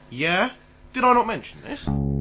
Yeah? Did I not mention this?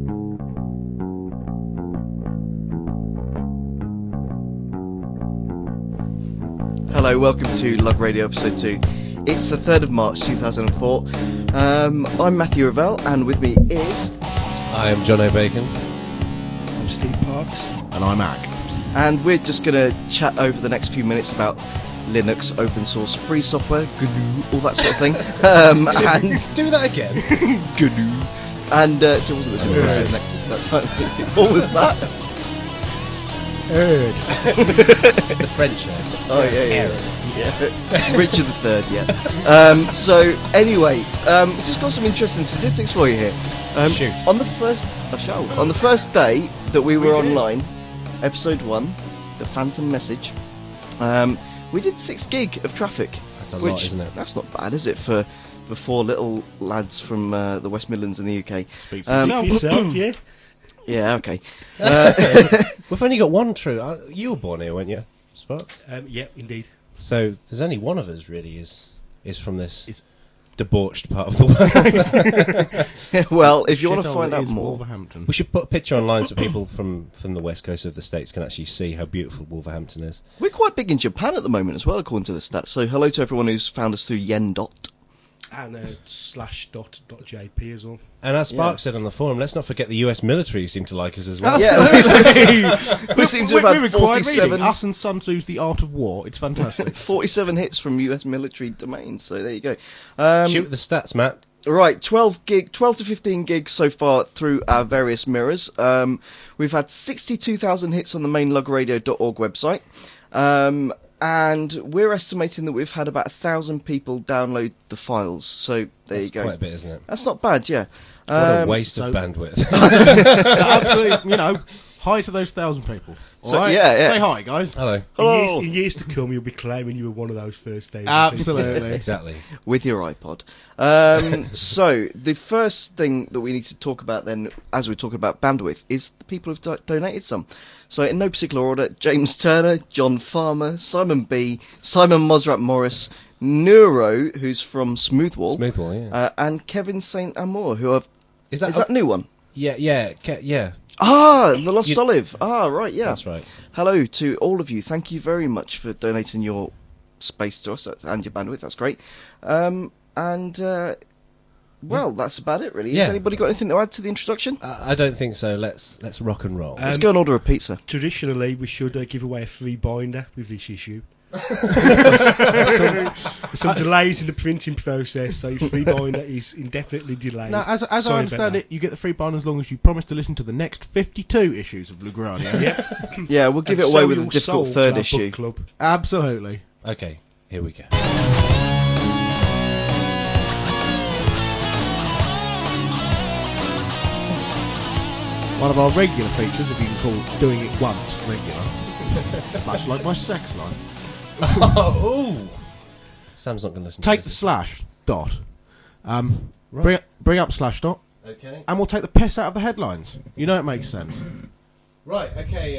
Hello, welcome to Lug Radio episode 2. It's the 3rd of March 2004. I'm Matthew Ravel, and with me is... I am John O'Bacon. I'm Steve Parks. And I'm Mac. And we're just going to chat over the next few minutes about Linux, open source, free software, GNU, all that sort of thing. And Do that again. GNU. And so it wasn't this impressive that time. What was that? It's the French name. Oh, yeah. Richard III, yeah. So, anyway, we've just got some interesting statistics for you here. Shoot. On the first day that we were online, episode 1, the Phantom Message, we did 6 gig of traffic. That's a lot, isn't it? That's not bad, is it, for 4 little lads from the West Midlands in the UK? Speak for Yourself, yeah? Yeah, okay. We've only got one true. You were born here, weren't you, Sparks? Yeah, indeed. So there's only one of us really is from this debauched part of the world. Well, if you want to Shithole find that out is more... Wolverhampton. We should put a picture online so people from the west coast of the States can actually see how beautiful Wolverhampton is. We're quite big in Japan at the moment as well, according to the stats. So hello to everyone who's found us through Yen.dot. And /.jp as well. And as Sparks said on the forum, let's not forget the US military seem to like us as well. Yeah, we seem to have had required 47... reading. Us and Sun Tzu's The Art of War. It's fantastic. 47 hits from US military domains, so there you go. Shoot with the stats, Matt. Right, 12 to 15 gigs so far through our various mirrors. We've had 62,000 hits on the main lugradio.org website. And we're estimating that we've had about 1,000 people download the files. So there you go. Quite a bit, isn't it? That's not bad, yeah. What a waste of bandwidth. Absolutely, hi to those 1,000 people. So, All right? yeah. Say hi, guys. Hello. Hello. In years to come, you'll be claiming you were one of those first days. Absolutely. Exactly. With your iPod. So, the first thing that we need to talk about then, as we're talking about bandwidth, is the people who've donated some. So, in no particular order, James Turner, John Farmer, Simon B, Simon Mosrat Morris, Neuro, who's from Smoothwall, Yeah. and Kevin St. Amour, who have... Is Is that a new one? Yeah. Ah, The Lost Olive. Ah, right, yeah. That's right. Hello to all of you. Thank you very much for donating your space to us and your bandwidth. That's great. Well, that's about it, really. Yeah. Has anybody got anything to add to the introduction? I don't think so. Let's rock and roll. Let's go and order a pizza. Traditionally, we should give away a free binder with this issue. some delays in the printing process, so your free binder is indefinitely delayed. Now, as Sorry I about understand that. it, you get the free bind as long as you promise to listen to the next 52 issues of LuGradio. Yep. Yeah, we'll give And it away sell with a your difficult soul third to our issue. book club. Absolutely. Okay, here we go. One of our regular features, if you can call doing it once regular. Much like my sex life. Oh, Sam's not going to listen Take to the this. slash dot. Right. Bring up slash dot, Okay. and we'll take the piss out of the headlines. You know it makes sense. Right, okay,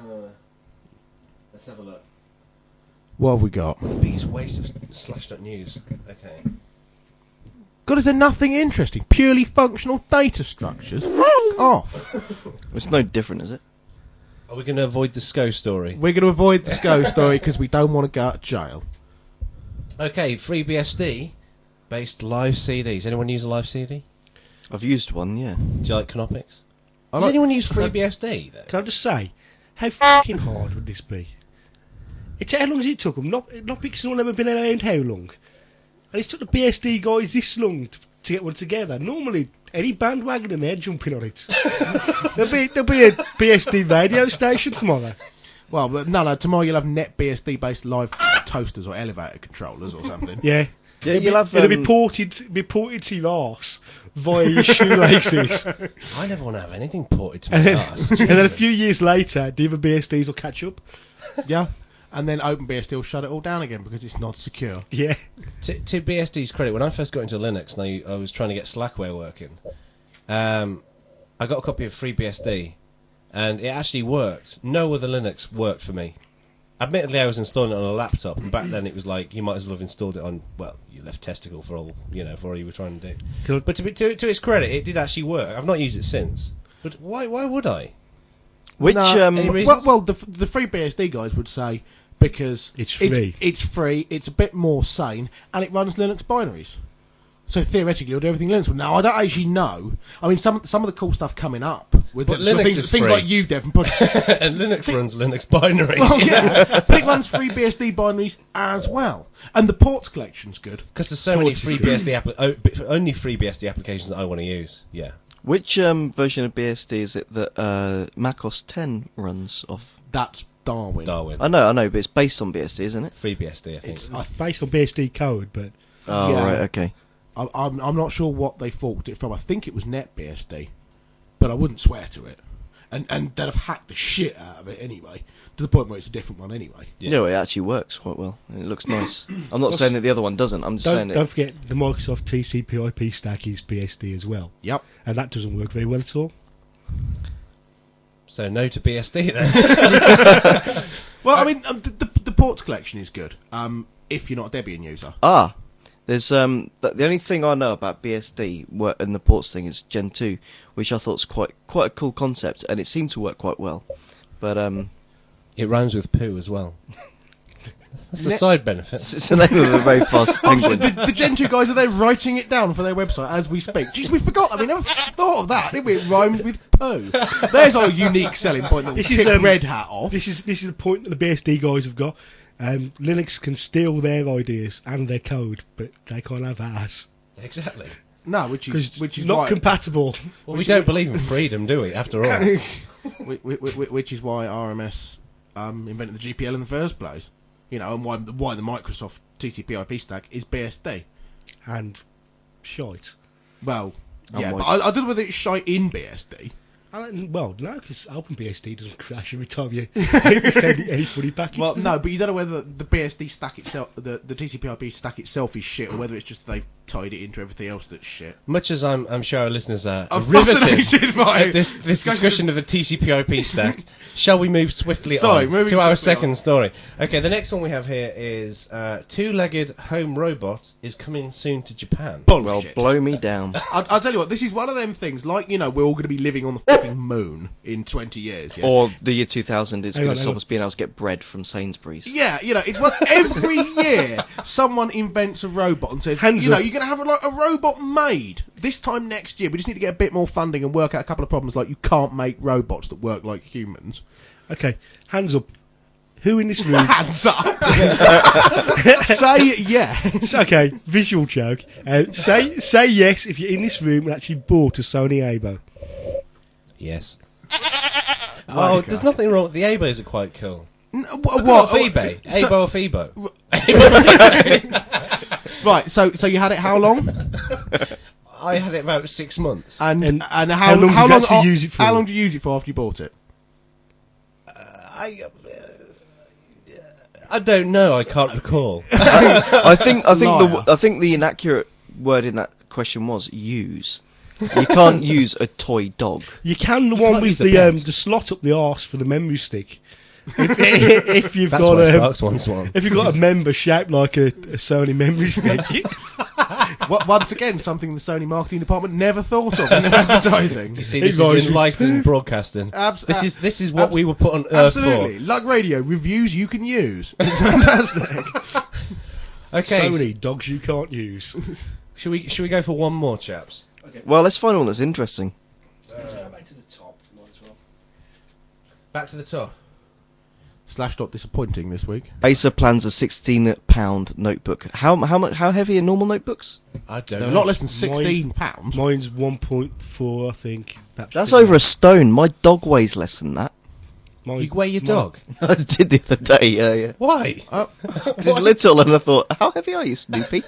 let's have a look. What have we got? The biggest waste of slash.news. Okay. God, is there nothing interesting? Purely functional data structures? Fuck off. It's no different, is it? Are we going to avoid the SCO story? We're going to avoid the SCO story because we don't want to go to jail. Okay, FreeBSD based live CDs. Anyone use a live CD? I've used one, yeah. Do you like Canopix? I Does like- anyone use FreeBSD though? Can I just say, how fucking hard would this be? How long has it took them? Not because it's never been around how long? And it's took the BSD guys this long to get one together. Normally, any bandwagon and they're jumping on it. there'll be a BSD radio station tomorrow. Well, but no, tomorrow you'll have NetBSD based live toasters or elevator controllers or something. Yeah. Yeah, you'll have... It'll be ported to your arse via your shoelaces. I never want to have anything ported to and, my then, ass. and then a few years later, the other BSDs will catch up. Yeah. And then OpenBSD will shut it all down again because it's not secure. Yeah. To BSD's credit, when I first got into Linux and I was trying to get Slackware working, I got a copy of FreeBSD and it actually worked. No other Linux worked for me. Admittedly, I was installing it on a laptop, and back then it was like you might as well have installed it on, well, your left testicle for all for all you were trying to do. Cool. But to its credit, it did actually work. I've not used it since. But why would I? Which any reason? well, the free BSD guys would say because It's free. It's free. It's a bit more sane, and it runs Linux binaries. So theoretically, it'll do everything Linux. Now, I don't actually know. I mean, some of the cool stuff coming up with But it, so Linux things, is things free. like you, Devon, put. And Linux runs Linux binaries. Well, yeah, but it runs free BSD binaries as well, and the ports collection's good. Because there's so many Ports free is BSD only free BSD applications that I want to use. Yeah. Which version of BSD is it that Mac OS 10 runs off? That's Darwin. Darwin. I know, but it's based on BSD, isn't it? Free BSD, I think. It's- Based on BSD code, but Oh, Yeah. right, okay. I'm not sure what they forked it from. I think it was NetBSD, but I wouldn't swear to it. And they'd have hacked the shit out of it anyway, to the point where it's a different one anyway. Yeah. No, it actually works quite well. It looks nice. I'm not saying that the other one doesn't. I'm just saying don't forget the Microsoft TCP/IP stack is BSD as well, Yep. and that doesn't work very well at all. So no to BSD then. Well, I mean, the ports collection is good. If you're not a Debian user. There's the only thing I know about BSD and the ports thing is Gen 2, which I thought was quite a cool concept, and it seemed to work quite well. But It rhymes with poo as well. That's a side benefit. it's the name of a very fast penguin. the Gen 2 guys are there writing it down for their website as we speak. Jeez, we forgot that. We never thought of that, did we? It rhymes with poo. There's our unique selling point that we This is, tick Red Hat off. This is the point that the BSD guys have got. Linux can steal their ideas and their code, but they can't have ours Exactly. No, which is because not why, compatible. Well, we don't believe in freedom, do we? After all. which is why RMS invented the GPL in the first place. You know, and why the Microsoft TCP/IP stack is BSD. And shite. Well, Oh yeah, my- but I don't know whether it's shite in BSD. Well, no, because OpenBSD doesn't crash every time you send it any funny package. Well, does no, it? but you don't know whether the BSD stack itself, the TCP/IP stack itself is shit, or whether it's just they've tied it into everything else that's shit. Much as I'm sure our listeners are I'm riveted fascinated by at this discussion of the TCP/IP stack, shall we move swiftly Sorry, on moving to our swiftly second on. story? Okay, the next one we have here is two-legged home robot is coming soon to Japan. Well, Bullshit. blow me down. I'll tell you what, this is one of them things, like, you know, we're all going to be living on the fucking moon in 20 years, yeah? Or the year 2000 is Hang going on, to hang stop on. us being able to get bread from Sainsbury's. Yeah, you know, it's what every year someone invents a robot and says, Hands you know, up. you're going to have a robot made this time next year. We just need to get a bit more funding and work out a couple of problems, like you can't make robots that work like humans. Okay, hands up. Who in this room? Hands up. Say yes. Okay, visual joke. Say yes if you're in this room and actually bought a Sony Abo. Yes. Oh, there's nothing wrong. The ABOs are quite cool. What? Off eBay. Abo off Ebo. Right, so you had it how long? I had it about 6 months. And how how long did you actually use it for? How long did you use it for after you bought it? I don't know. I can't recall. I think Liar. the inaccurate word in that question was use. You can't use a toy dog. You can the can't one with use a pet. the slot up the arse for the memory stick. If you've That's got why Sparks wants one. if you've got a member shaped like a Sony memory stick. Once again, something the Sony marketing department never thought of in their advertising. You see, Hey, this guys, is enlightening broadcasting. This is what we were put on Earth Absolutely. Lug Radio, reviews you can use. It's fantastic. for. Okay, Sony dogs you can't use. should we go for one more, chaps? Well, let's find one that's interesting. Back to the top. Back to the top. Slashdot disappointing this week. Acer plans a £16 notebook. How heavy are normal notebooks? I don't They're a know. lot less than £16. Mine's 1.4, I think. That's over a stone. My dog weighs less than that. You weigh your dog? I did the other day, yeah. Why? Because it's little, and I thought, how heavy are you, Snoopy?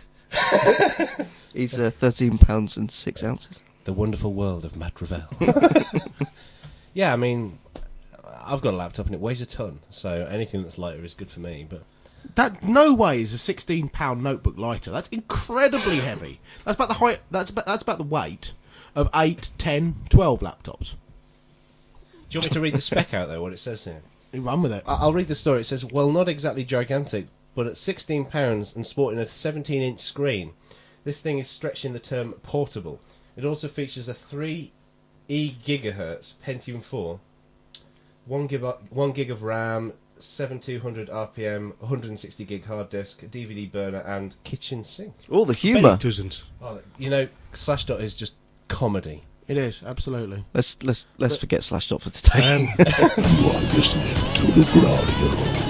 He's £13 and 6 ounces. The wonderful world of Matt Ravel. Yeah, I mean, I've got a laptop and it weighs a ton, so anything that's lighter is good for me. But That no way is a £16 notebook lighter. That's incredibly heavy. That's about the height. That's about the weight of 8, 10, 12 laptops. do you want me to read the spec out though? What it says here? You run with it. I'll read the story. It says, well, not exactly gigantic, but at £16 and sporting a 17-inch screen, this thing is stretching the term portable. It also features a 3 gigahertz Pentium 4, 1 gig of RAM, 7200 RPM, 160 gig hard disk, DVD burner, and kitchen sink. All the Bet humour. it doesn't. Oh, you know, Slashdot is just comedy. It is, absolutely. Let's forget Slashdot for today. You are listening to the Gladio.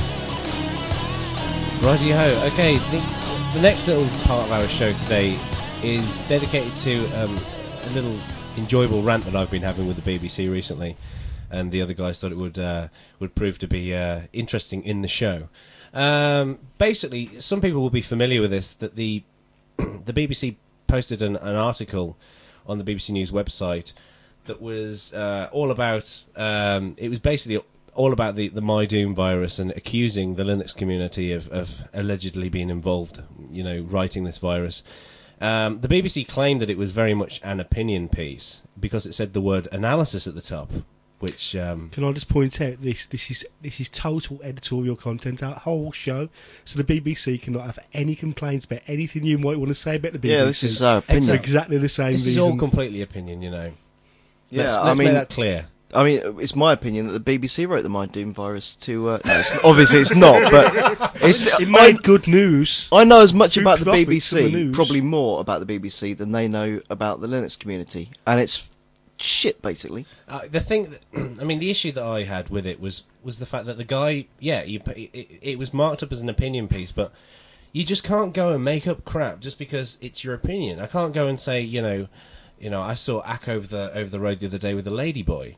Righty-ho. Okay, the next little part of our show today is dedicated to a little enjoyable rant that I've been having with the BBC recently, and the other guys thought it would prove to be interesting in the show. Basically, some people will be familiar with this, that the BBC posted an article on the BBC News website that was all about... it was basically all about the MyDoom virus and accusing the Linux community of allegedly being involved, writing this virus. The BBC claimed that it was very much an opinion piece because it said the word analysis at the top, which... Can I just point out this is total editorial content, our whole show, so the BBC cannot have any complaints about anything you might want to say about the BBC. Yeah, this is our opinion. For exactly the same This reason. is all completely opinion, Yeah, Let's make that clear. I mean, it's my opinion that the BBC wrote the MyDoom virus to... no, obviously it's not, but... It made good news. I know as much Good about the profits from the BBC, news. probably more about the BBC than they know about the Linux community. And it's shit, basically. The thing, the issue that I had with it was the fact that the guy, it was marked up as an opinion piece, but you just can't go and make up crap just because it's your opinion. I can't go and say, I saw Ack over the road the other day with a ladyboy,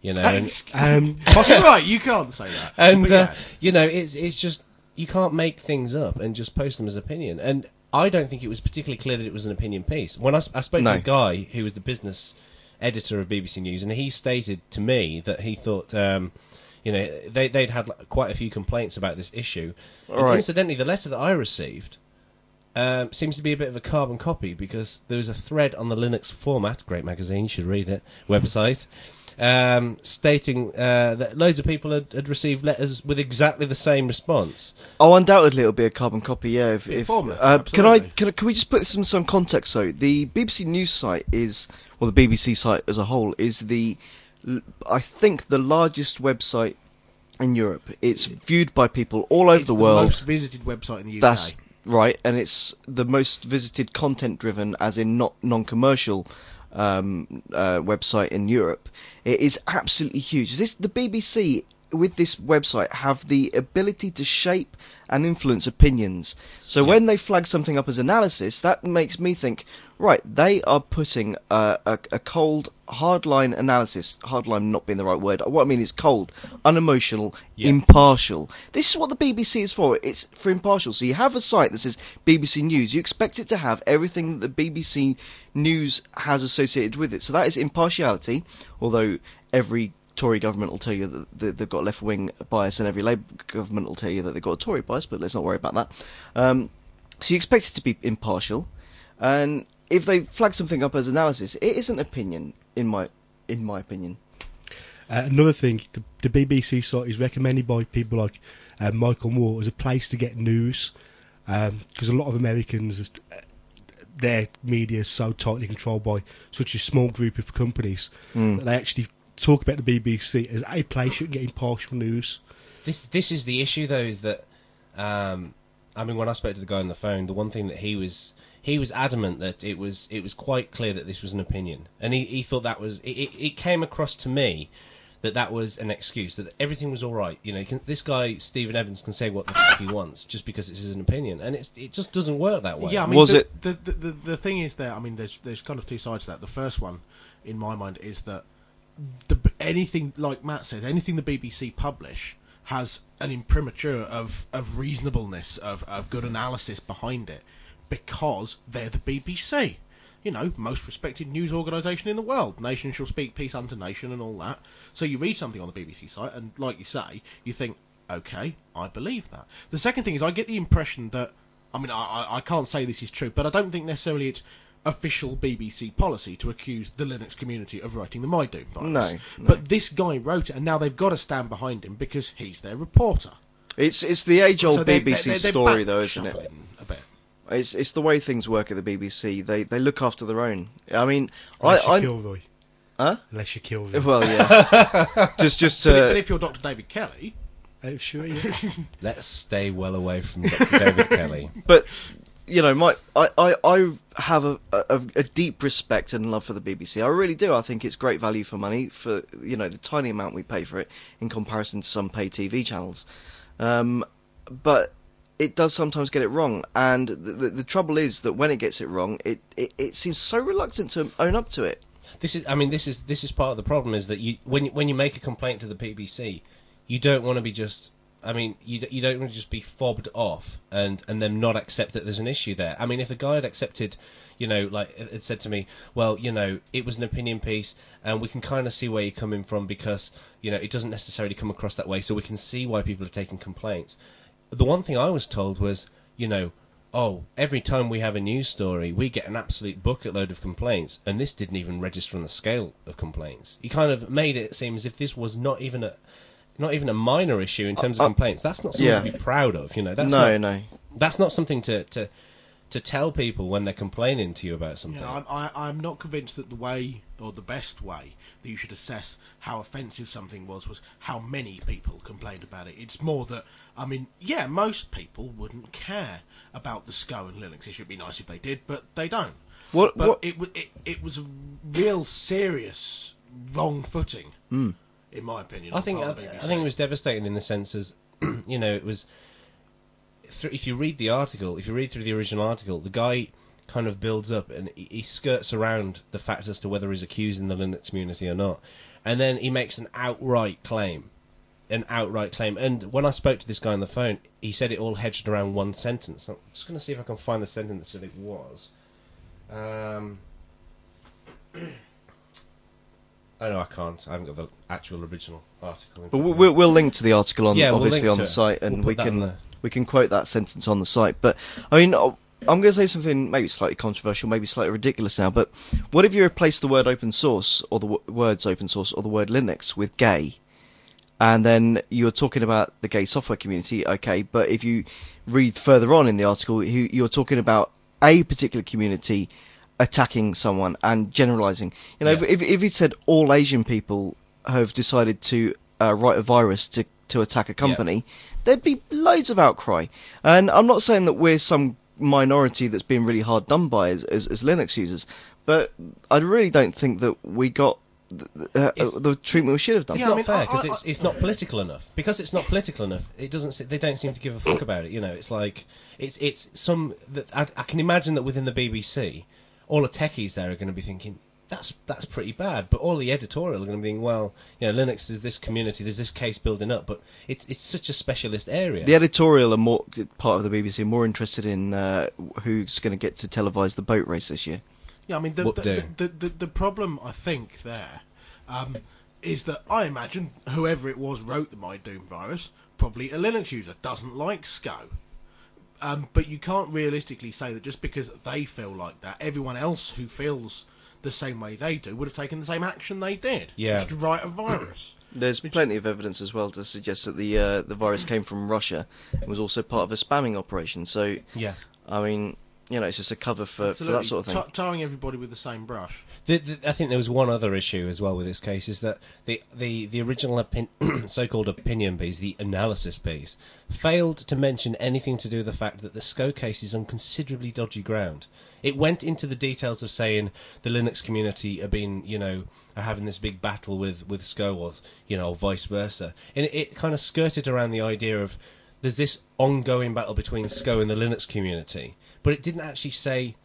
and Right, you can't say that. and But yes. it's just you can't make things up and just post them as opinion. And I don't think it was particularly clear that it was an opinion piece. When I spoke No. to a guy who was the business editor of BBC News, and he stated to me that he thought, they'd had quite a few complaints about this issue. And Right. incidentally, the letter that I received seems to be a bit of a carbon copy because there was a thread on the Linux Format, great magazine, you should read it, website, stating that loads of people had received letters with exactly the same response. Oh, undoubtedly it'll be a carbon copy, yeah. Informative, can absolutely. can we just put this in some context, so the BBC News site is, or the BBC site as a whole, is I think the largest website in Europe. It's viewed by people all over It's the world. most visited website in the UK. That's right, and it's the most visited content-driven, as in not non-commercial, website in Europe. It is absolutely huge. The BBC, with this website, have the ability to shape and influence opinions. So when they flag something up as analysis, that makes me think, right, they are putting a cold, hardline analysis, hardline not being the right word, what I mean is cold, unemotional, impartial. This is what the BBC is for. It's for impartial. So you have a site that says BBC News, you expect it to have everything that the BBC News has associated with it. So that is impartiality, although every Tory government will tell you that they've got left-wing bias, and every Labour government will tell you that they've got a Tory bias, but let's not worry about that. So you expect it to be impartial, and if they flag something up as analysis, it is an opinion, in my opinion. Another thing, the BBC site is recommended by people like Michael Moore as a place to get news, because a lot of Americans, their media is so tightly controlled by such a small group of companies that they actually talk about the BBC as a place you can get impartial news. This is the issue, though, is that when I spoke to the guy on the phone, the one thing that he was adamant that it was quite clear that this was an opinion, and he thought that was it came across to me that was an excuse, that everything was all right. This guy Stephen Evans can say what the fuck he wants just because it's his opinion, and it just doesn't work that way. Yeah, I mean, Was the thing is there. I mean, there's kind of two sides to that. The first one, in my mind, is that anything, like Matt says, anything the BBC publish has an imprimatur of reasonableness, of good analysis behind it, because they're the BBC. Most respected news organisation in the world. Nation shall speak peace unto nation and all that. So you read something on the BBC site, and like you say, you think, okay, I believe that. The second thing is I get the impression that, I can't say this is true, but I don't think necessarily it's official BBC policy to accuse the Linux community of writing the My Doom virus. No. But this guy wrote it, and now they've got to stand behind him because he's their reporter. It's the age-old So they're story, though, isn't it? back-shuffling a bit. It's the way things work at the BBC. They look after their own. I mean, Unless I you kill them. huh? Unless you kill them. Well, yeah. just But if you're Dr. David Kelly, Oh, sure, yeah. Let's stay well away from Dr. David Kelly. But you know, I have a deep respect and love for the BBC. I really do. I think it's great value for money for the tiny amount we pay for it in comparison to some pay TV channels. But it does sometimes get it wrong, and the trouble is that when it gets it wrong, it seems so reluctant to own up to it. This is part of the problem, is that when you make a complaint to the BBC, you don't want to be just. I mean, you don't want to just be fobbed off and them not accept that there's an issue there. I mean, if the guy had accepted, like it said to me, well, it was an opinion piece, and we can kind of see where you're coming from because it doesn't necessarily come across that way, so we can see why people are taking complaints. The one thing I was told was, every time we have a news story, we get an absolute bucket load of complaints, and this didn't even register on the scale of complaints. He kind of made it seem as if this was not even a minor issue in terms of complaints. That's not something to be proud of, That's No. That's not something to tell people when they're complaining to you about something. I'm not convinced that the way, or the best way, that you should assess how offensive something was how many people complained about it. It's more that, most people wouldn't care about the SCO and Linux issue. It'd be nice if they did, but they don't. It was a real serious wrong footing. In my opinion, I think it was devastating in the sense as, it was. If you read through the original article, the guy kind of builds up and he skirts around the fact as to whether he's accusing the Linux community or not, and then he makes an outright claim. And when I spoke to this guy on the phone, he said it all hedged around one sentence. I'm just going to see if I can find the sentence that it was. Oh no, I can't. I haven't got the actual original article. But we'll link to the article on obviously on the it. site, and We'll put that on there. we can quote that sentence on the site. But I mean, I'm going to say something maybe slightly controversial, maybe slightly ridiculous now. But what if you replace the word open source or the words open source or the word Linux with gay, and then you're talking about the gay software community? Okay, but if you read further on in the article, you're talking about a particular community attacking someone and generalizing. If it said all Asian people have decided to write a virus to attack a company, there'd be loads of outcry. And I'm not saying that we're some minority that's been really hard done by as Linux users, but I really don't think that we got the treatment we should have done. It's not fair because it's not political enough. Because it's not political enough, they don't seem to give a fuck about it. It's like it's some that I can imagine that within the BBC, all the techies there are going to be thinking that's pretty bad, but all the editorial are going to be thinking, well, Linux is this community, there's this case building up, but it's such a specialist area. The editorial are more part of the BBC are more interested in who's going to get to televise the boat race this year. Yeah, the problem I think there is that I imagine whoever it was wrote the My Doom virus, probably a Linux user, doesn't like SCO. But you can't realistically say that just because they feel like that, everyone else who feels the same way they do would have taken the same action they did. Yeah. Just to write a virus. There's plenty of evidence as well to suggest that the virus came from Russia and was also part of a spamming operation. So, yeah, I mean, it's just a cover for that sort of thing. Tarring everybody with the same brush. I think there was one other issue as well with this case, is that the original so-called opinion piece, the analysis piece, failed to mention anything to do with the fact that the SCO case is on considerably dodgy ground. It went into the details of saying the Linux community are having this big battle with SCO, or vice versa, and it kind of skirted around the idea of there's this ongoing battle between SCO and the Linux community, but it didn't actually say,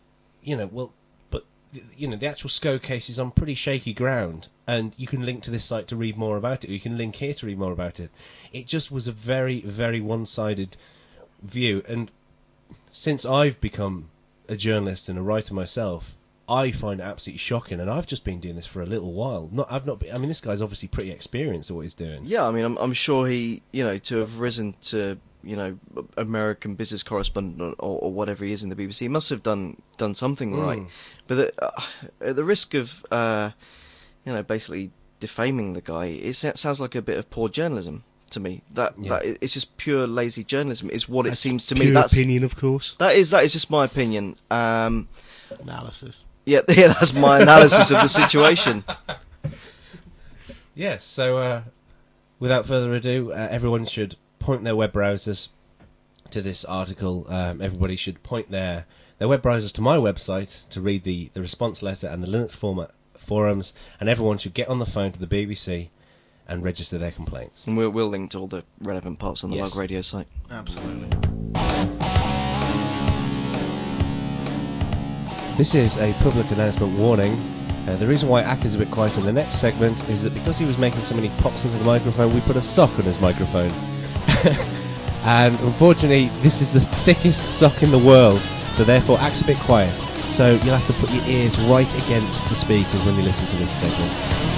the actual SCO case is on pretty shaky ground, and you can link to this site to read more about it, or you can link here to read more about it. It just was a very, very one-sided view, and since I've become a journalist and a writer myself, I find it absolutely shocking, and I've just been doing this for a little while. This guy's obviously pretty experienced at what he's doing. Yeah, I'm sure he, to have risen to American business correspondent or whatever he is in the BBC. He must have done something right. But at the risk of basically defaming the guy, it sounds like a bit of poor journalism to me. That it's just pure lazy journalism. Is what it seems to me. That's opinion, of course. That is just my opinion. Analysis. Yeah, that's my analysis of the situation. Yes, so without further ado, everyone should point their web browsers to this article. Everybody should point their web browsers to my website to read the response letter and the Linux forums, and everyone should get on the phone to the BBC and register their complaints. And we'll link to all the relevant parts on the Log Radio site. Absolutely. This is a public announcement warning. The reason why Ak is a bit quiet in the next segment is that because he was making so many pops into the microphone, we put a sock on his microphone. And unfortunately, this is the thickest sock in the world, so therefore Ak's a bit quiet. So you'll have to put your ears right against the speakers when you listen to this segment.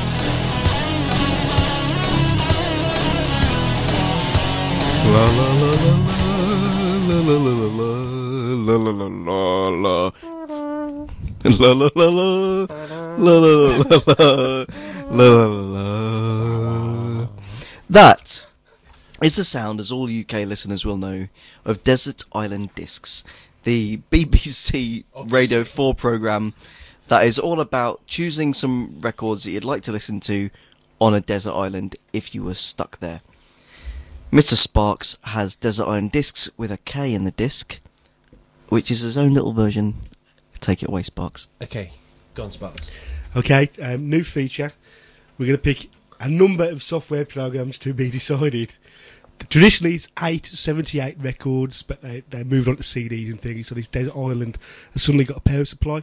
La la la la la la la la la la la. La la la la la la la la. That is the sound, as all UK listeners will know, of Desert Island Discs, the BBC Radio 4 programme that is all about choosing some records that you'd like to listen to on a desert island if you were stuck there. Mr. Sparks has Desert Island Discs with a K in the disc, which is his own little version. Take it away, Sparks. Okay, go on, Sparks. Okay, new feature. We're going to pick a number of software programs to be decided. Traditionally, it's 878 records, but they moved on to CDs and things, so this Desert Island has suddenly got a power supply.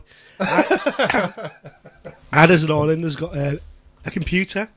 Our Desert Island has got a computer.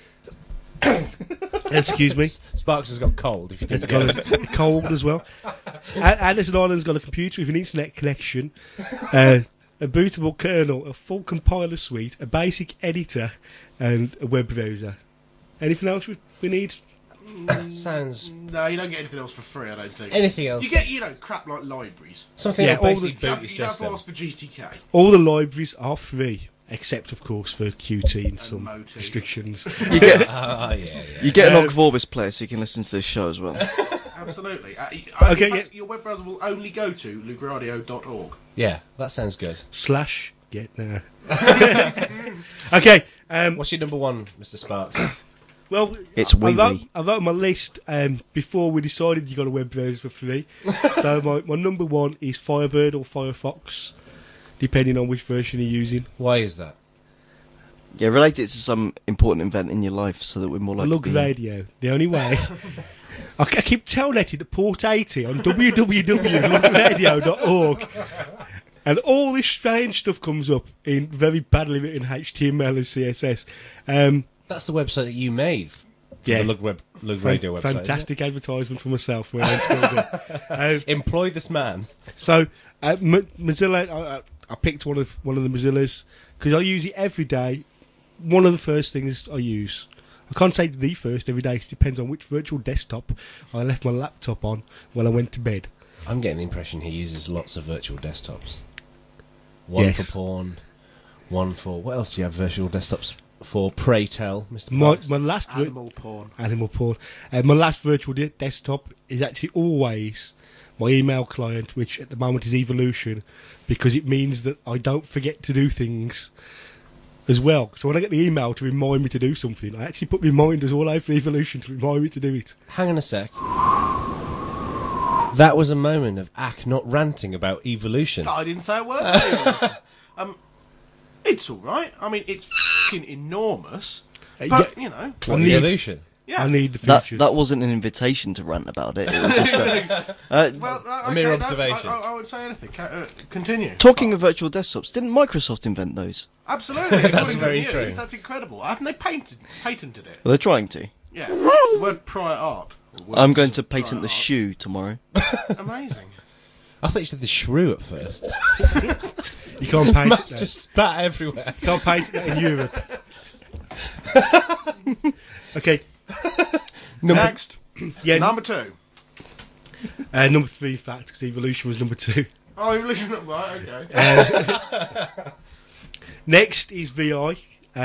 Excuse me. Sparks has got cold, if you It's didn't got get it. a cold as well. And Desert Island's got a computer with an internet connection, a bootable kernel, a full compiler suite, a basic editor, and a web browser. Anything else we need? Sounds... No, you don't get anything else for free, I don't think. Anything else? You get, crap like libraries. Something Yeah, that basically You boot have your to system. ask for GTK. All the libraries are free, except, of course, for QT and some Motif. restrictions. You get Yeah. you get an Ogg Vorbis player so you can listen to this show as well. Absolutely. Okay, in fact, your web browser will only go to lugradio.org. Yeah, that sounds good. / get there. Okay. What's your number one, Mr. Sparks? Well, It's wee wee. I wrote my list before we decided you got a web browser for free. So my number one is Firebird or Firefox, depending on which version you're using. Why is that? Yeah, relate it to some important event in your life so that we're more likely Lug Radio, the only way. I keep telnetting to port 80 on www.lugradio.org. And all this strange stuff comes up in very badly written HTML and CSS. That's the website that you made for Yeah. the Lug Radio website. Fantastic advertisement for myself. Where I Employ this man. So Mozilla, I picked one of the Mozillas because I use it every day. One of the first things I use. I can't say it's the first every day because it depends on which virtual desktop I left my laptop on when I went to bed. I'm getting the impression he uses lots of virtual desktops. One Yes. for porn, one for... What else do you have virtual desktops for? Pray tell, Mr. My Parks. last Animal porn. animal porn. My last virtual desktop is actually always my email client, which at the moment is Evolution, because it means that I don't forget to do things as well. So when I get the email to remind me to do something, I actually put reminders all over Evolution to remind me to do it. Hang on a sec. That was a moment of Ak not ranting about evolution. I didn't say a word. It's all right. I mean, it's fucking enormous. But, you know. What, I need- evolution? Yeah. I need the That features. that wasn't an invitation to rant about it. It was just Well, A mere no, observation. I would say anything. Continue. talking of virtual desktops. Didn't Microsoft invent those? Absolutely. That's According to very the true. news, That's incredible. Haven't they patented it? Well, they're trying to. Yeah. The word prior art. or I'm words going to of patent the prior shoe tomorrow. art. Amazing. I thought you said the shrew at first. You can't paint Matt's it. just spat everywhere. You can't paint it in Europe. Okay. Next. Yeah. Number 2. Number 3 fact, because evolution was number 2. Oh, evolution. Right, okay. Next is VI.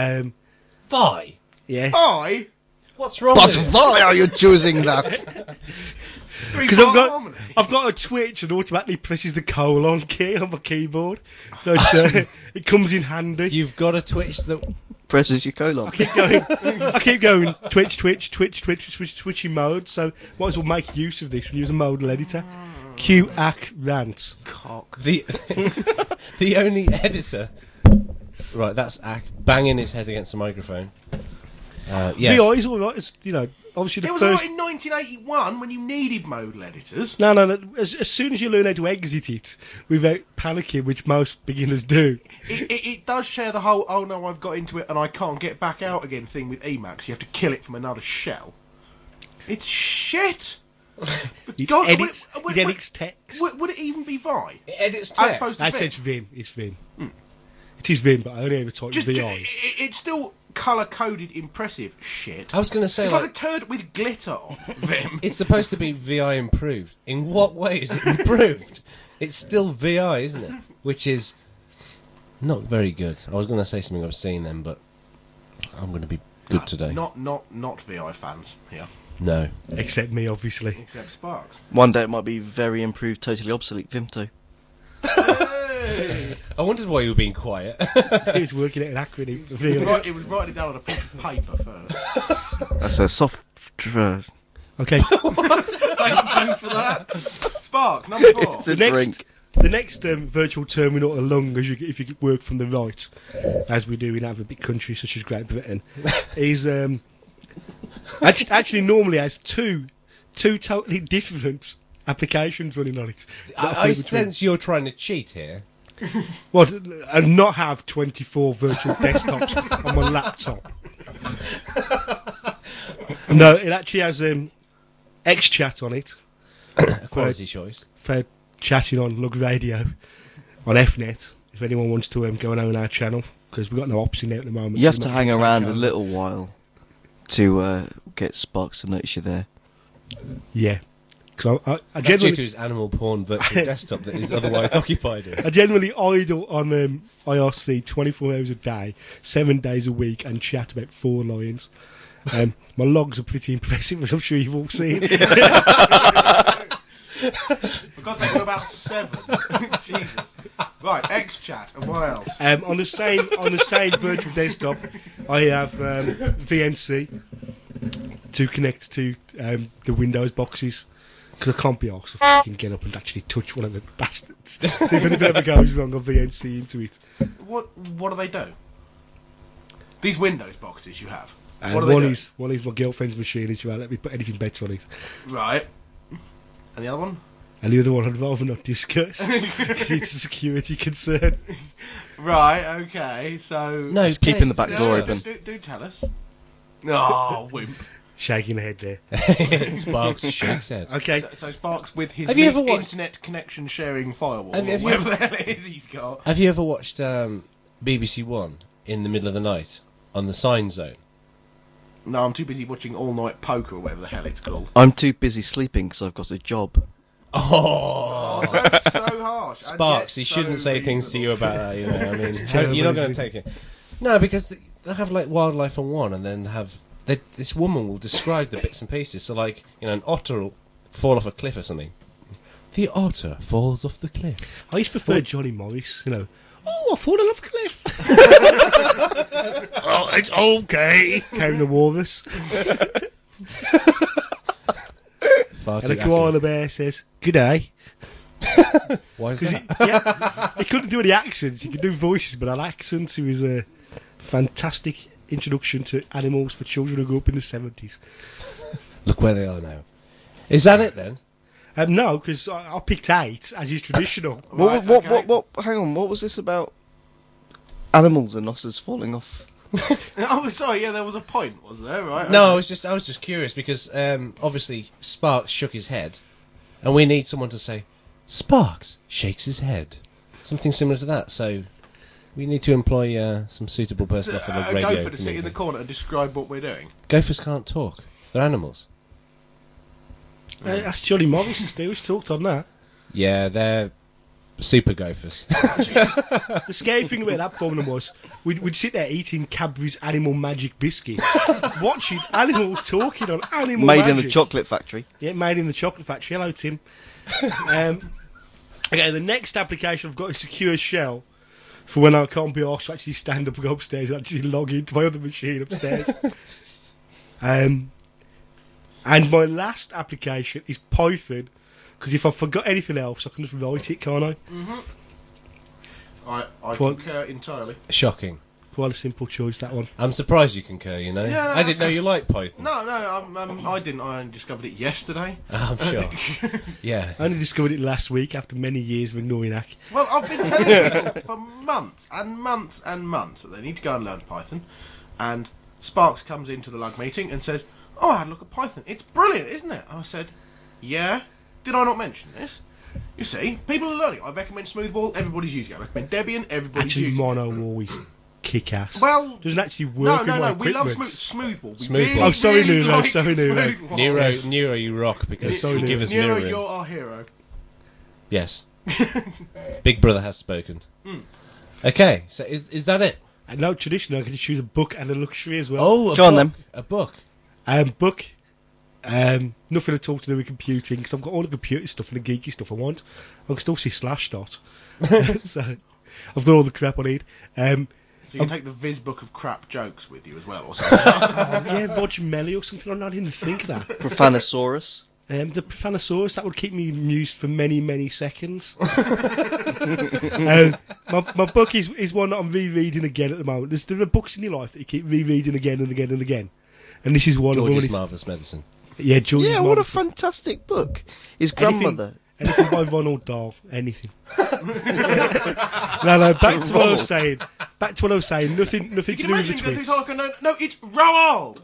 Vi? Yeah. I. What's wrong But with it? why are you choosing that? Because I've got a Twitch and automatically presses the colon key on my keyboard, so it comes in handy. You've got a Twitch that... Presses your colon. I keep going Twitching mode. So might as well make use of this and use a modal editor. QAC rant. Cock. The only editor... Right, that's banging his head against the microphone. Yes. VI is alright. It's, obviously the It was first. alright in 1981 when you needed modal editors. No. As soon as you learn how to exit it without panicking, which most beginners do. It does share the whole, oh no, I've got into it and I can't get back out again thing with Emacs. You have to kill it from another shell. It's shit. It God, edits text. Would it even be Vi? It edits As text. opposed to I Vim? said it's Vim. It's Vim. It is Vim, but I only ever typed VI. It's still colour-coded impressive shit. I was going to say, It's like, like a turd with glitter on Vim. it's supposed to be VI improved. In what way is it improved? It's still VI, isn't it? Which is not very good. I was going to say something I've seen then, but I'm going to be good today. Not VI fans here. No. Except me, obviously. Except Sparks. One day it might be very improved, totally obsolete Vim 2. Hey! I wondered why you were being quiet. He was working at an acronym for It was writing it down on a piece of paper first. That's a soft... Okay. Thank you for that. Spark, number 4. It's a The next- drink. The next virtual terminal along if you work from the right, as we do in other big countries such as Great Britain, is actually normally has two totally different applications running on it. I sense you're trying to cheat here. What, and not have 24 virtual desktops on my laptop. No, it actually has XChat on it A quality choice. for chatting on Lug Radio on FNet. If anyone wants to go and own our channel, because we've got no option there at the moment. You have so to we hang might around a take over. little while to get Sparks to notice you there. Yeah. Because I That's due generally, to his animal porn virtual desktop that is otherwise occupied in. I generally idle on IRC 24 hours a day, 7 days a week, and chat about 4 lines. My logs are pretty impressive, as I'm sure you've all seen. For God's sake, we're about 7. Jesus. Right, XChat, and what else? On the same virtual desktop, I have VNC to connect to the Windows boxes. Because I can't be asked to fucking get up and actually touch one of the bastards. So if anything ever goes wrong, I'll VNC into it. What do they do? These Windows boxes you have. And What do they one do? is my girlfriend's machine, and she won't let me put anything better on it. Right. And the other one? And the other one I'd rather not discuss because it's a security concern. Right, okay, so... No, Just keeping the back door open. Do tell us. Oh, wimp. Shaking the head there. Sparks shakes head. Okay. So Sparks with his Have you ever watched- internet connection sharing firewall, Have or you- whatever the hell it is he's got. Have you ever watched BBC One in the middle of the night on the Sign Zone? No, I'm too busy watching All Night Poker, or whatever the hell it's called. I'm too busy sleeping because I've got a job. Oh, That's so harsh. and Sparks! yet He so shouldn't say things to you reasonable. about that. You know, I mean, terrible, you're not going isn't to take it. No, because they have like wildlife on one, and then have this woman will describe the bits and pieces. So, like, an otter will fall off a cliff or something. The otter falls off the cliff. I used to prefer Johnny Morris, Oh, I fallen off a cliff. Oh, it's okay. Carrying the walrus. Far And too a koala bear says, "Good day." accurate. Why is Because that? he couldn't do any accents. He could do voices, but not accents. He was a fantastic introduction to animals for children who grew up in the 70s. Look where they are now. Is that it then? No, because I picked 8, as is traditional. Right, What? okay. Hang on. What was this about? Animals and osses falling off. Oh, sorry, yeah, there was a point, was there? Right? No, okay. I was just curious because obviously Sparks shook his head, and we need someone to say Sparks shakes his head, something similar to that. So we need to employ some suitable person off the radio. Go for to sit in the community. corner and describe what we're doing. Gophers can't talk; they're animals. That's Johnny Morris. They always talked on that. Yeah, they're super gophers. The scary thing about that problem was we'd sit there eating Cadbury's Animal Magic biscuits, watching animals talking on Animal Made Magic. in the chocolate factory. Yeah, made in the chocolate factory. Hello, Tim. Okay, the next application I've got is Secure Shell for when I can't be asked to actually stand up and go upstairs and actually log into my other machine upstairs. And my last application is Python, because if I forgot anything else, I can just write it, can't I? I Quite- concur entirely. Shocking. Quite a simple choice, that one. I'm surprised you concur, you know. Yeah, no, I didn't know you liked Python. No, I didn't. I only discovered it yesterday. I'm sure. Yeah. I only discovered it last week after many years of ignoring Hack. Well, I've been telling people for months and months and months that they need to go and learn Python. And Sparks comes into the lug meeting and says, "Oh, I had a look at Python. It's brilliant, isn't it?" I said, "Yeah. Did I not mention this? You see, people are learning. I recommend Smoothball. Everybody's using it. I recommend Debian. Everybody's Actually, using it." Mono always kick ass. Well, doesn't actually work. no. with my We love equipment. Smoothball. We Smoothball. really, Oh, sorry, really Nuno, like sorry, Nuno. Smoothball. Nero, you rock because Sorry, you give us Nero, mirroring. you're our hero. Yes. Big Brother has spoken. Okay, so is that it? And now, traditionally, I can just choose a book and a luxury as well. Oh, Go on then. A book. Book. Nothing at all to do with computing, because I've got all the computer stuff and the geeky stuff I want. I can still see Slashdot. So, I've got all the crap I need. So you can take the Viz book of crap jokes with you as well, or something. Yeah, Roger Melly or something. I didn't think of that. Profanosaurus. The Profanosaurus, that would keep me amused for many, many seconds. My book is one that I'm rereading again at the moment. There are books in your life that you keep rereading again and again and again. And this is one of them. George's and it's- Marvellous Medicine. Yeah, George's Yeah, what a Marvellous- fantastic book. His Anything- grandmother. Anything by Ronald Dahl, anything. No, back to what I was saying. Nothing You to can do with the imagine going through twits. talking, no, it's Roald!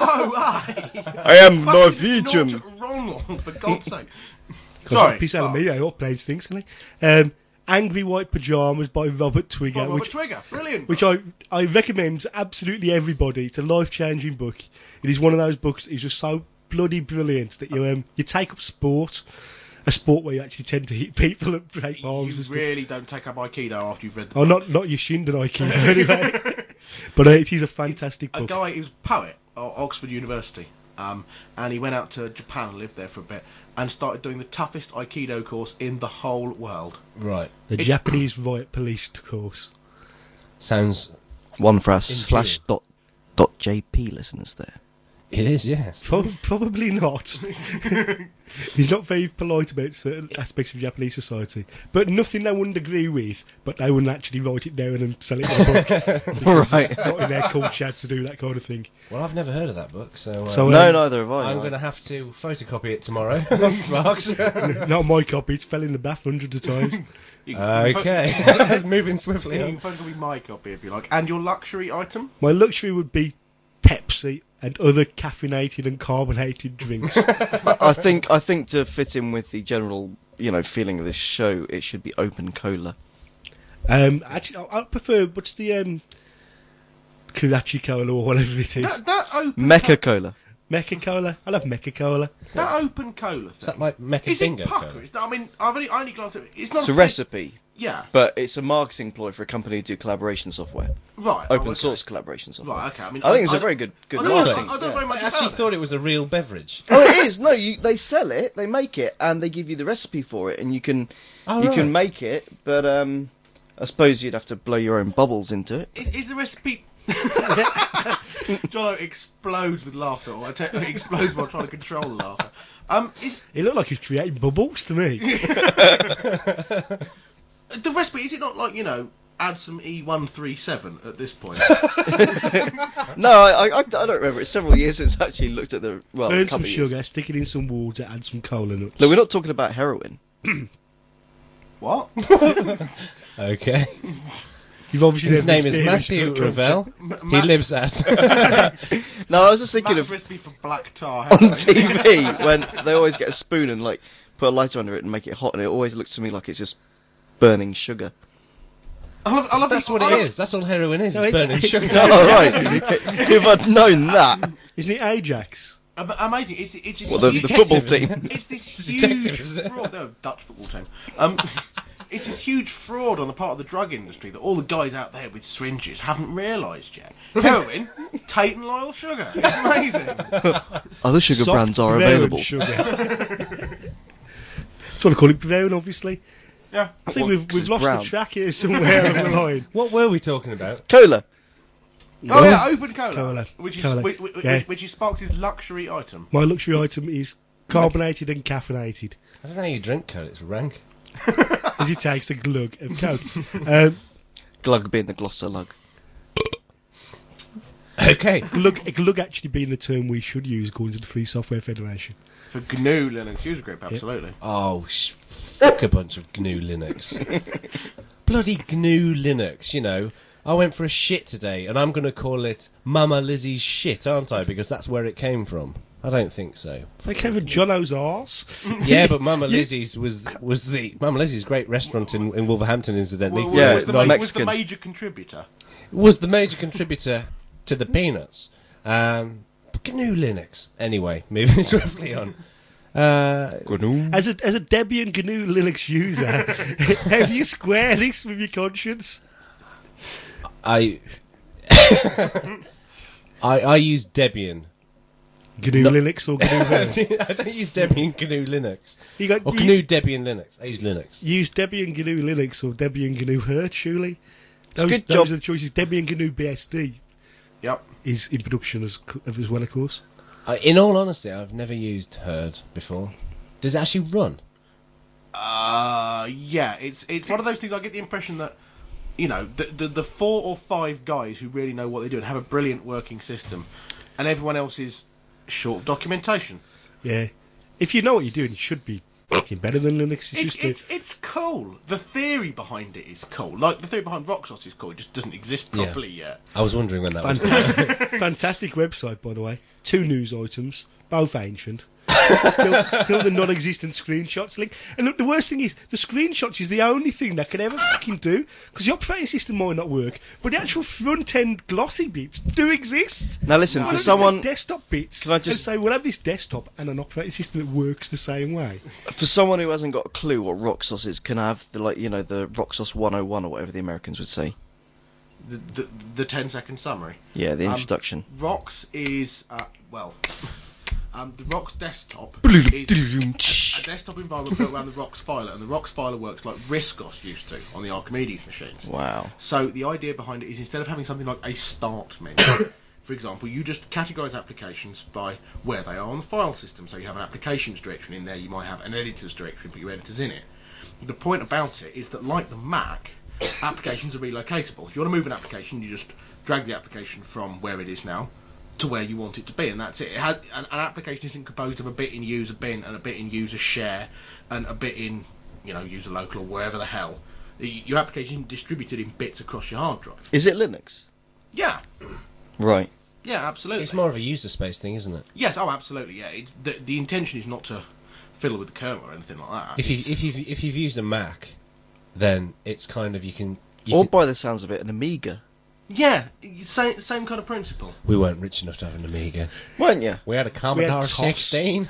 I I am Fucking not Ronald, for God's sake. Sorry. Piece out of me, I all plays things, can I? Angry White Pyjamas by Robert Twigger, Robert which Twigger, brilliant. which I recommend to absolutely everybody. It's a life-changing book. It is one of those books that is just so bloody brilliant that you take up sport, a sport where you actually tend to hit people and break arms and You stuff. really don't take up Aikido after you've read the Oh, book. not your Shinden Aikido anyway. But it is a fantastic A book. guy, he was a poet at Oxford University, and he went out to Japan and lived there for a bit, and started doing the toughest Aikido course in the whole world. Right. The It's- Japanese Riot Police course. Sounds. One for our Enduring. /.jp listeners there. It is, yes. Probably not. He's not very polite about certain aspects of Japanese society. But nothing they wouldn't agree with, but they wouldn't actually write it down and sell it in a book. Because Right. it's not in their culture to do that kind of thing. Well, I've never heard of that book, so. So, No, neither have I. I'm no. going to have to photocopy it tomorrow. Sparks. Not my copy, it's fell in the bath hundreds of times. You can Okay. Moving swiftly You on. can photocopy my copy if you like. And your luxury item? My luxury would be Pepsi and other caffeinated and carbonated drinks. I think to fit in with the general, feeling of this show, it should be open cola. Actually, I prefer, what's the Kurachi Cola or whatever it is. That open Mecha cola. Mecha Cola. I love Mecha Cola. that open cola Is that thing. like Mecha Is it Bingo? pucker? Cola? I mean, I only glanced at it. It's not It's a recipe, Yeah. but it's a marketing ploy for a company to do collaboration software, Right. open oh, okay. source collaboration software. Right, okay. I mean, I think it's a don't- very good I don't, marketing. I don't very much I actually about thought it was a real beverage. Oh, it is. No, they sell it, they make it, and they give you the recipe for it, and you can Oh, you right. can make it. But I suppose you'd have to blow your own bubbles into it. Is the recipe? Jono explodes with laughter, or explodes while trying to control the laughter. It looked like he was creating bubbles to me. The recipe, is it not like, add some E137 at this point? No, I don't remember. It's several years since I actually looked at the a Burn some couple of years. sugar, stick it in some water, add some cola nuts. No, we're not talking about heroin. What? Okay. You've obviously His never name is experienced Matthew drug culture. Ravel. He lives at. No, I was just thinking Matt's of recipe for black tar. on heroin. TV when they always get a spoon and put a lighter under it and make it hot, and it always looks to me like it's just burning sugar. I love That's these- what I it love- is. That's all heroin is. No, It's it's- burning sugar. Oh, right. If I'd known that. Isn't it Ajax? Amazing. It's this Well, the huge- football Detective, team. It's this It's a detective, huge isn't it? fraud. No, Dutch football team. It's this huge fraud on the part of the drug industry that all the guys out there with syringes haven't realised yet. Heroin, Tate and Lyle Sugar. It's amazing. Other sugar Soft brands are brown available. Sugar. That's what I call it, brown, obviously. Yeah. I think Well, we've 'cause it's lost brown. the track here somewhere on the line. What were we talking about? Cola. Oh yeah, open cola, Cola. which is Cola. Yeah. which is Sparks' luxury item. My luxury item is carbonated and caffeinated, I don't know how you drink cola. It's rank. as it takes a glug of coke. Glug being the glosser lug. Okay. Glug actually being the term we should use according to the Free Software Federation. For GNU Linux user group, absolutely. Oh, fuck a bunch of GNU Linux. Bloody GNU Linux, you know. I went for a shit today, and I'm going to call it Mama Lizzie's shit, aren't I? Because that's where it came from. I don't think so. They came from Jono's arse. Yeah, but Mama Lizzie's was the Mama Lizzie's great restaurant in Wolverhampton, incidentally. Yeah, was the, not was the Mexican. major contributor. Was the major contributor to the peanuts. But GNU Linux. Anyway, moving swiftly on. As a Debian GNU Linux user, how do you square this with your conscience? I use Debian. GNU Linux or GNU Vim? I don't use Debian GNU Linux. You got Or you GNU Debian Linux. I use Linux. use Debian GNU Linux or Debian GNU Hurt, surely. It's a Those good job. are the choices. Debian GNU BSD Yep. is in production as well, of course. In all honesty, I've never used Herd before. Does it actually run? Yeah, it's one of those things. I get the impression that, you know, the 4 or 5 guys who really know what they're doing have a brilliant working system, and everyone else is short of documentation. Yeah. If you know what you're doing, it should be fucking better than Linux. It's just It's cool. The theory behind it is cool. Like, the theory behind Roxos is cool. It just doesn't exist Yeah. properly yet. I was wondering when that was. fantastic website, by the way. 2 news items, both ancient. Still the non-existent screenshots link. And look, the worst thing is, the screenshots is the only thing that could ever fucking do, because the operating system might not work, but the actual front-end glossy bits do exist. Now listen, Why for not just someone take desktop bits, Can I and just- say we'll have this desktop and an operating system that works the same way. who hasn't got a clue what Roxos is, can I have the the Roxos 101 or whatever the Americans would say? The 10-second summary. Yeah, the introduction. Rox is the Rox desktop is a desktop environment built around the Rox filer, and the Rox filer works like Riscos used to on the Archimedes machines. Wow. So the idea behind it is, instead of having something like a start menu, for example, you just categorise applications by where they are on the file system. So you have an applications directory in there, you might have an editors directory, put your editors in it. The point about it is that, like the Mac, applications are relocatable. If you want to move an application, you just drag the application from where it is now to where you want it to be, and that's it. It has, an application isn't composed of a bit in user bin and a bit in user share and a bit in, user local or wherever the hell. Your application is distributed in bits across your hard drive. Is it Linux? Yeah, Right. yeah, absolutely. It's more of a user space thing, isn't it? Yes, oh, absolutely. Yeah, the intention is not to fiddle with the kernel or anything like that. If you've used a Mac, then it's kind of you can. Or by the sounds of it, an Amiga. Yeah, same kind of principle. We weren't rich enough to have an Amiga. Weren't you? We had a Commodore TOS. 16.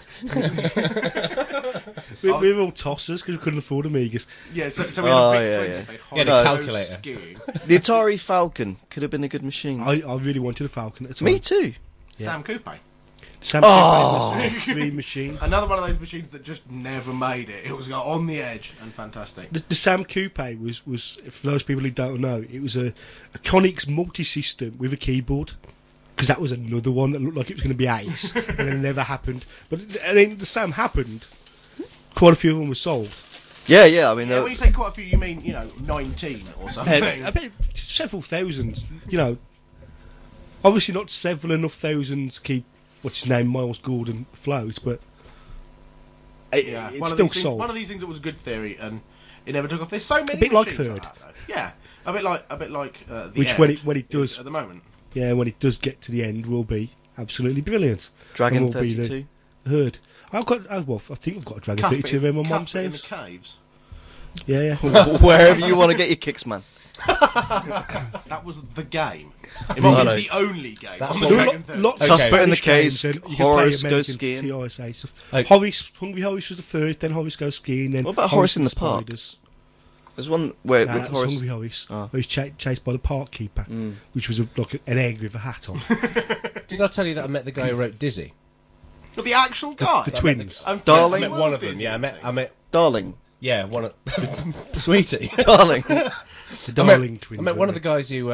We were all tossers because we couldn't afford Amigas. Yeah, so we Oh, had a yeah, big yeah. thing. You had a calculator. Skewing. The Atari Falcon could have been a good machine. I really wanted a Falcon at the time. Me too. Yeah. Sam Coupe. Sam dream machine. Another one of those machines that just never made it. It was on the edge and fantastic. The Sam Coupe was, for those people who don't know, it was a Conix multi-system with a keyboard. Because that was another one that looked like it was going to be ace, and then it never happened. But then the Sam happened. Quite a few of them were solved. Yeah, yeah. I mean, Yeah, when you say quite a few, you mean 19 or something. I bet several thousand. Obviously not several enough thousand to keep what's his name, Miles Gordon, afloat, but Yeah, it's still sold. One of these things that was a good theory, and it never took off. There's so many. A bit like machines Herd. that, though. Yeah, a bit like the Which Ed when it does- is at the moment. Yeah, when it does get to the end, will be absolutely brilliant. Dragon And will be 32. Herd. I think I've got a Dragon Cuff 32 it- of them on cuff Mum's it in the house. caves. Yeah. Wherever you want to get your kicks, man. That was the game. It might be the only game. That's on the what- Dragon 30. Lots of Tusker in the Spanish case, games, and you can Horace play goes American skiing. TISA stuff. Okay. Hungry Horace was the first, then Horace goes skiing, then What about Horace in and the Park? Spiders. There's one where Nah, with that was Horace. Hungry Horace. Oh. He was chased by the park keeper, which was like an egg with a hat on. Did I tell you that I met the guy who wrote Dizzy? But the actual guy. The twins. I'm Darling. I met one of them. Yeah, I met. Darling. Yeah, one of. Sweetie. Darling. It's a darling twins. I met one of the guys who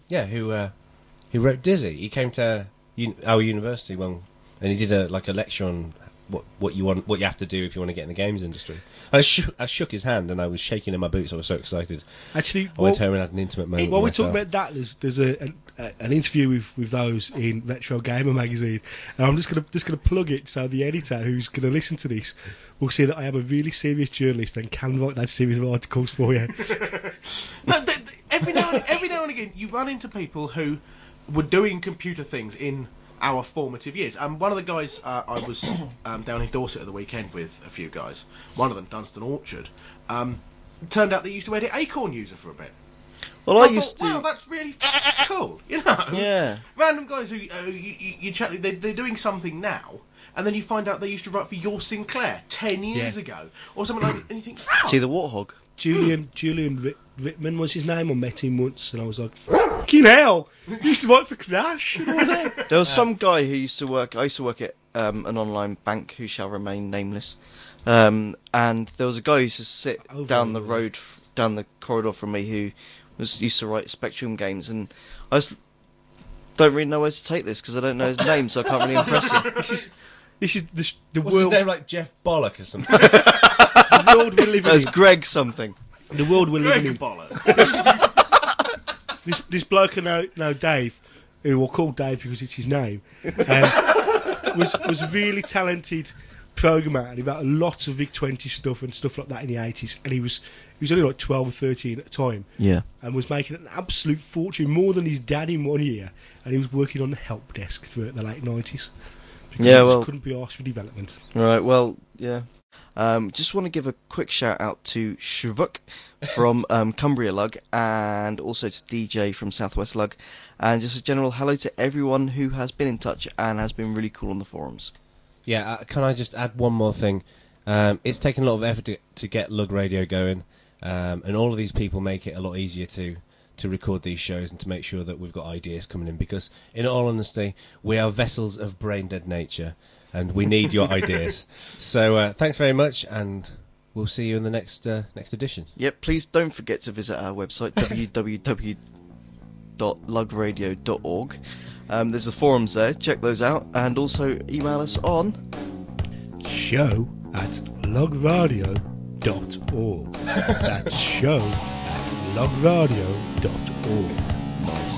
who wrote Dizzy. He came to our university and he did a lecture on what you have to do if you want to get in the games industry. And I shook his hand and I was shaking in my boots. I was so excited. Actually, I went home and had an intimate moment. while with we're talking myself. about that, there's an interview with those in Retro Gamer magazine, and I'm just gonna plug it so the editor who's gonna listen to this will see that I am a really serious journalist and can write that series of articles for you. No, every now and again, you run into people who were doing computer things in our formative years. One of the guys I was down in Dorset at the weekend with a few guys. One of them, Dunstan Orchard. Turned out they used to edit Acorn User for a bit. Well, I thought, used to. wow, that's really cool. You know, Yeah. random guys who you chat with, they're doing something now. And then you find out they used to write for Your Sinclair 10 years ago, or something like that. And you think, wow. See the warthog. Julian Rittman was his name. I met him once, and I was like, "Fucking hell! You used to write for Crash." And all that. There was some guy who used to work. I used to work at an online bank who shall remain nameless. And there was a guy who used to sit Over down the the road, down the corridor from me, who used to write Spectrum games, and I don't really know where to take this because I don't know his name, so I can't really impress him. This is the What's his world. name? Like Jeff Bollock or something. The world we're living There's in. Greg something. The world we're living Greg in. Bollocks. This bloke I know Dave, who we'll call Dave because it's his name, was a really talented programmer, and he wrote a lot of VIC-20 stuff and stuff like that in the 80s, and he was only like 12 or 13 at the time, Yeah. and was making an absolute fortune, more than his dad in 1 year, and he was working on the help desk throughout the late 90s. Because Yeah, he just well- couldn't be asked for development. Right, well, yeah. Just want to give a quick shout out to Shvuk from Cumbria Lug, and also to DJ from Southwest Lug, and just a general hello to everyone who has been in touch and has been really cool on the forums. Yeah, can I just add one more thing? It's taken a lot of effort to get Lug Radio going, and all of these people make it a lot easier to record these shows and to make sure that we've got ideas coming in, because in all honesty, we are vessels of brain-dead nature, and we need your ideas. So thanks very much, and we'll see you in the next edition. Yep, please don't forget to visit our website, www.lugradio.org. There's the forums there, check those out, and also email us on... show@logradio.org. That's show@logradio.org. Nice.